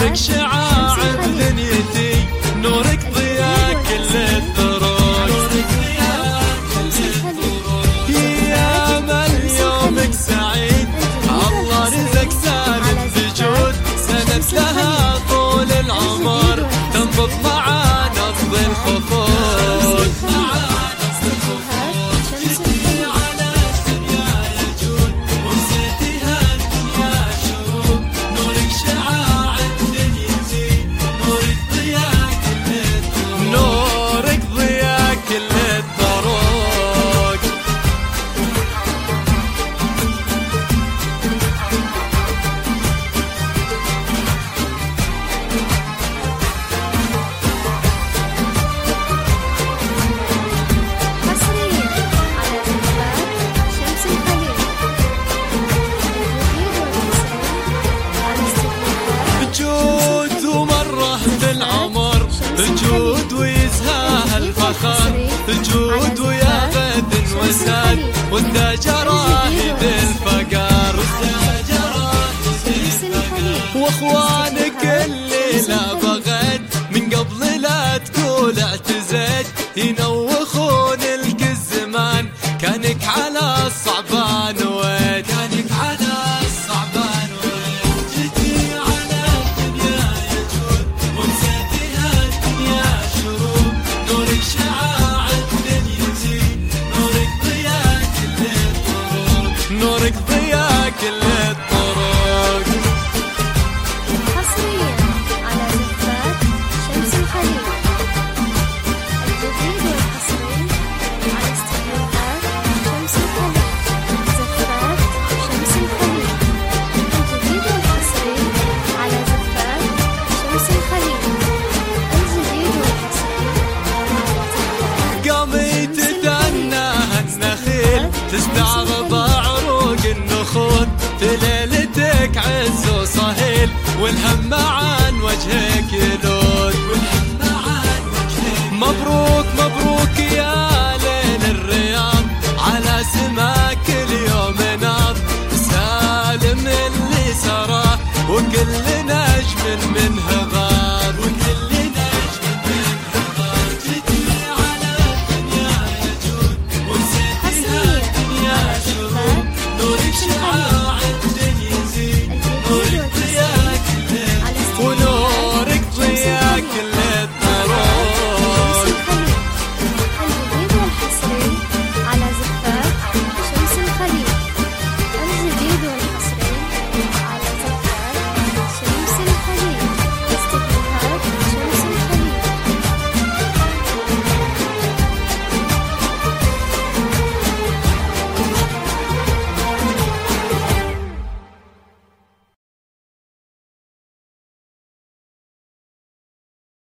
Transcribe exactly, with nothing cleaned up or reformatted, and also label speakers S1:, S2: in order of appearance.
S1: نورك شعاع بدنيتي، نورك ضياء كل الطرق، يا من يومك سعيد الله رزق سالم بجود، سند لها طول العمر تنبض مع نصب الخطوط. جود ويزهى الفخر، جود ويا بدن وساد وانت جراهد الفقر، واخوانك اللي لا بغد من قبل لا تقول اعتزت، ينوخون لك الزمان كانك على الصعبان ويد، كانك على الصعبان ويد، جيتي على الدنيا يا جود ومسيتها الدنيا شروق، نورك شعاع دنيتي، نورك ضياء كل الطرق، نورك ضياء كل الطرق.
S2: حصريا على زفات شمس الخليل، الجديد والحصري على استديوهات شمس الخليل، زفات شمس الخليل، الجديد والحصري على زفات شمس الخليل، الجديد والحصري على زفات.
S1: قامي تدناها النخيل تستعرض عروق النخول، في ليلتك عز وصهيل والهم عن وجهك يلون، والهم عن وجهك. مبروك مبروك يا ليل الرياض على سماك اليوم ناض، سالم اللي سرى وكل نجم منه